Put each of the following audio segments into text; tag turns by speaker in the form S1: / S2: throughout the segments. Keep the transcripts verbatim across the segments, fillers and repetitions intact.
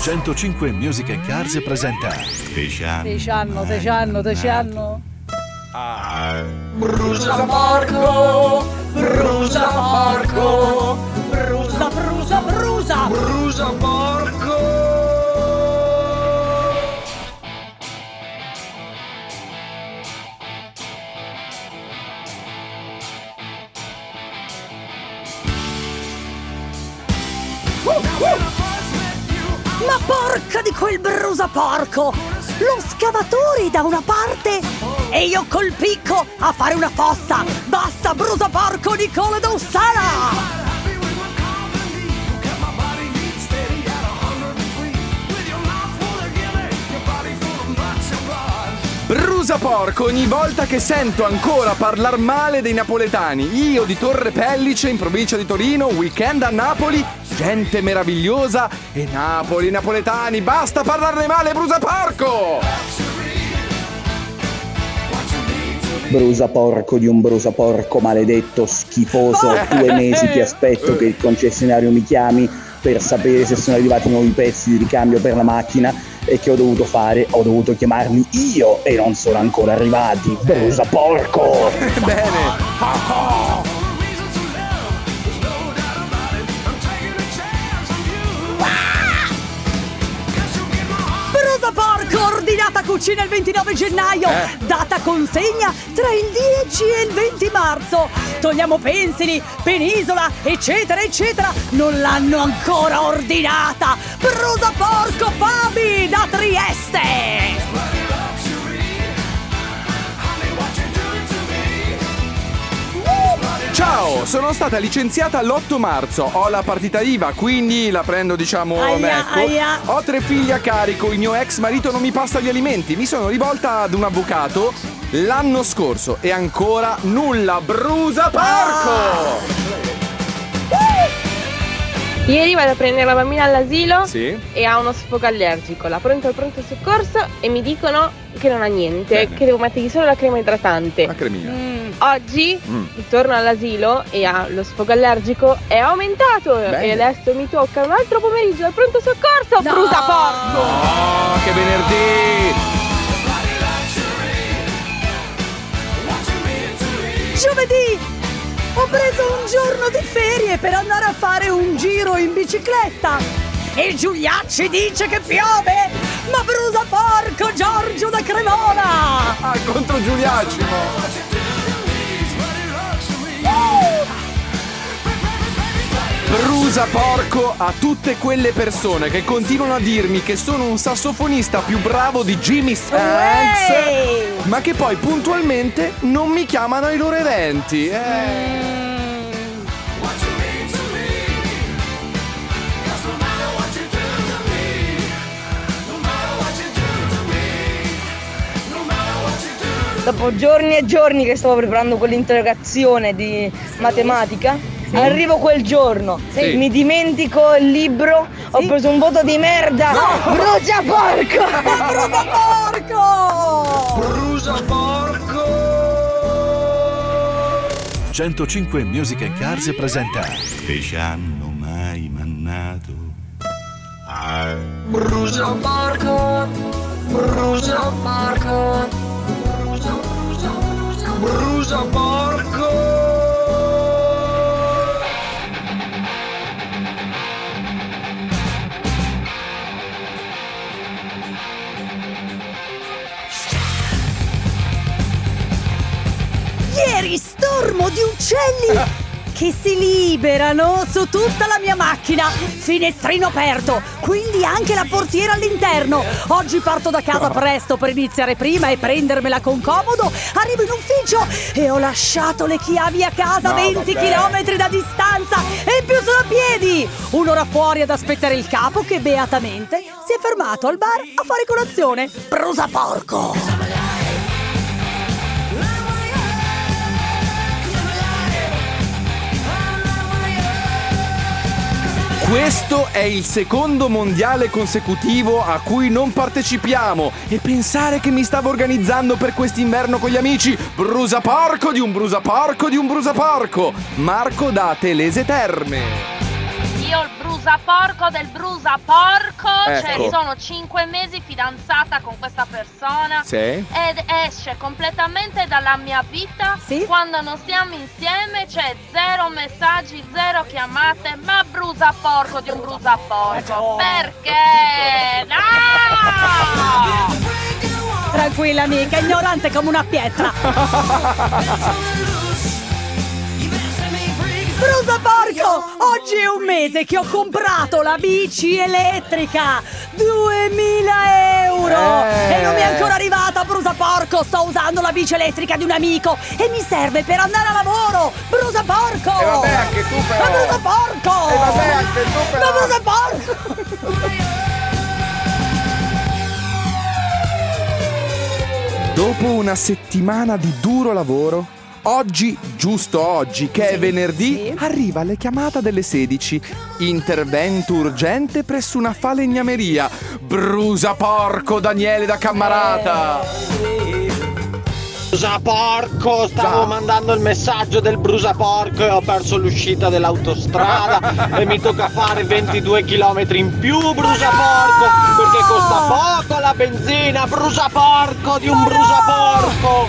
S1: centocinque Music and Cars presenta
S2: Te c'hanno,
S3: te c'hanno, te c'hanno, te c'hanno.
S2: Ah.
S3: Brusa porco, brusa porco, brusa, brusa, brusa,
S2: Brusa porco.
S3: Ma porca di quel brusa porco! Lo scavatore da una parte e io col picco a fare una fossa! Basta brusa porco Nicola Dossala!
S4: Brusa porco, ogni volta che sento ancora parlar male dei napoletani. Io di Torre Pellice, in provincia di Torino, weekend a Napoli, gente meravigliosa e Napoli, napoletani, basta parlarne male, brusa porco!
S5: Brusa porco di un brusa porco maledetto, schifoso, due mesi ti aspetto che il concessionario mi chiami per sapere se sono arrivati nuovi pezzi di ricambio per la macchina. E che ho dovuto fare? Ho dovuto chiamarli io e non sono ancora arrivati. Brusa porco!
S4: Bene!
S3: Brusa porco, ordinata cucina il ventinove gennaio,
S4: Eh.
S3: data consegna tra il dieci e il venti marzo. Togliamo pensili, penisola, eccetera, eccetera. Non l'hanno ancora ordinata. Brusa porco Fabi da Trieste.
S4: Ciao, sono stata licenziata l'otto marzo, ho la partita I V A, quindi la prendo diciamo
S3: Aia,
S4: mecco.
S3: aia.
S4: Ho tre figli a carico, il mio ex marito non mi passa gli alimenti, mi sono rivolta ad un avvocato l'anno scorso e ancora nulla, brusa porco!
S6: Ieri vado a prendere la bambina all'asilo
S4: Sì?
S6: e ha uno sfogo allergico. La pronto al pronto soccorso e mi dicono che non ha niente,
S4: Bene.
S6: che devo mettergli solo la crema idratante.
S4: La cremina.
S3: Mm.
S6: Oggi
S4: Mm.
S6: ritorno all'asilo e ha lo sfogo allergico è aumentato.
S4: Bene.
S6: E adesso mi tocca un altro pomeriggio al pronto soccorso.
S3: No.
S6: Brusa porco!
S4: Oh, che venerdì!
S3: Giovedì ho preso un giorno di ferie per andare a fare un giro in bicicletta. E Giuliacci dice che piove, ma brusa porco Giorgio da Cremona!
S4: Ah, contro Giuliacimo! Brusa porco a tutte quelle persone che continuano a dirmi che sono un sassofonista più bravo di Jimmy Sands,
S3: Uè!
S4: ma che poi puntualmente non mi chiamano ai loro eventi. Eh.
S7: Dopo giorni e giorni che stavo preparando quell'interrogazione di matematica, arrivo quel giorno,
S4: Sì.
S7: mi dimentico il libro, ho preso un voto di merda, brucia porco!
S3: Brusa porco!
S2: Brusa porco.
S1: centocinque Music and Cars presenta
S2: Te c'hanno mai mannato? Ah. Brusa porco. Brusa porco. Brusa, brusa, brusa. Brusa porco.
S3: Ieri stormo di uccelli che si liberano su tutta la mia macchina. Finestrino aperto, quindi anche la portiera all'interno. Oggi parto da casa presto per iniziare prima e prendermela con comodo. Arrivo in ufficio e ho lasciato le chiavi a casa,
S4: No,
S3: venti
S4: vabbè.
S3: chilometri da distanza e in più sono a piedi. Un'ora fuori ad aspettare il capo che beatamente si è fermato al bar a fare colazione. Brusa porco!
S4: Questo è il secondo mondiale consecutivo a cui non partecipiamo e pensare che mi stavo organizzando per quest'inverno con gli amici. Brusa porco di un brusa porco di un brusa porco. Marco da Telese Terme.
S8: io il brusaporco del brusaporco,
S4: Ecco.
S8: cioè sono cinque mesi fidanzata con questa persona
S4: Sì.
S8: ed esce completamente dalla mia vita
S3: Sì.
S8: quando non stiamo insieme, c'è zero messaggi, zero chiamate, ma brusaporco di un brusaporco, perché? No!
S3: Tranquilla amica, ignorante come una pietra. Brusa porco! Oggi è un mese che ho comprato la bici elettrica! duemila euro!
S4: Eh.
S3: E non mi è ancora arrivata, brusa porco! Sto usando la bici elettrica di un amico e mi serve per andare a lavoro! Brusa porco!
S4: E vabbè, anche tu però.
S3: Ma brusa porco!
S4: E vabbè, anche tu però.
S3: Ma brusa porco!
S4: Dopo una settimana di duro lavoro, oggi, giusto oggi, che è venerdì,
S3: sì.
S4: arriva la chiamata delle sedici. Intervento urgente presso una falegnameria. Brusa porco Daniele da Cammarata.
S9: Brusaporco, stavo
S4: Già.
S9: mandando il messaggio del brusaporco e ho perso l'uscita dell'autostrada e mi tocca fare ventidue chilometri in più, brusaporco, perché costa poco la benzina, brusaporco di un brusaporco.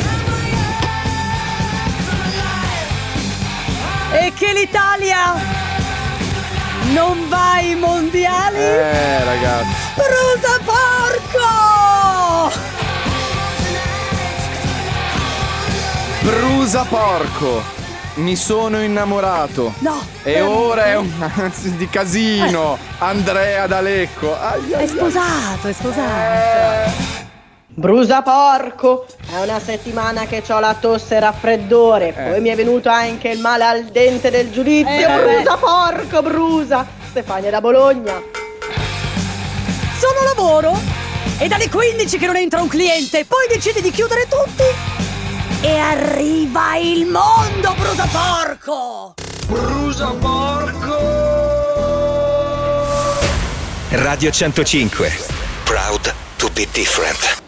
S3: E che l'Italia non va ai mondiali?
S4: Eh, ragazzi.
S3: Brusa porco!
S4: Brusa porco. Mi sono innamorato.
S3: No.
S4: E ora è un di casino. Andrea D'Alecco. Ai, ai,
S3: È sposato, è sposato.
S7: Brusaporco, è una settimana che ho la tosse e raffreddore,
S4: Eh.
S7: poi mi è venuto anche il male al dente del giudizio.
S3: Eh, vabbè.
S7: Brusaporco, brusa. Stefania da Bologna.
S3: Sono lavoro e dalle quindici che non entra un cliente, poi decidi di chiudere tutti e arriva il mondo, brusa porco!
S10: Radio centocinque. Proud to be different.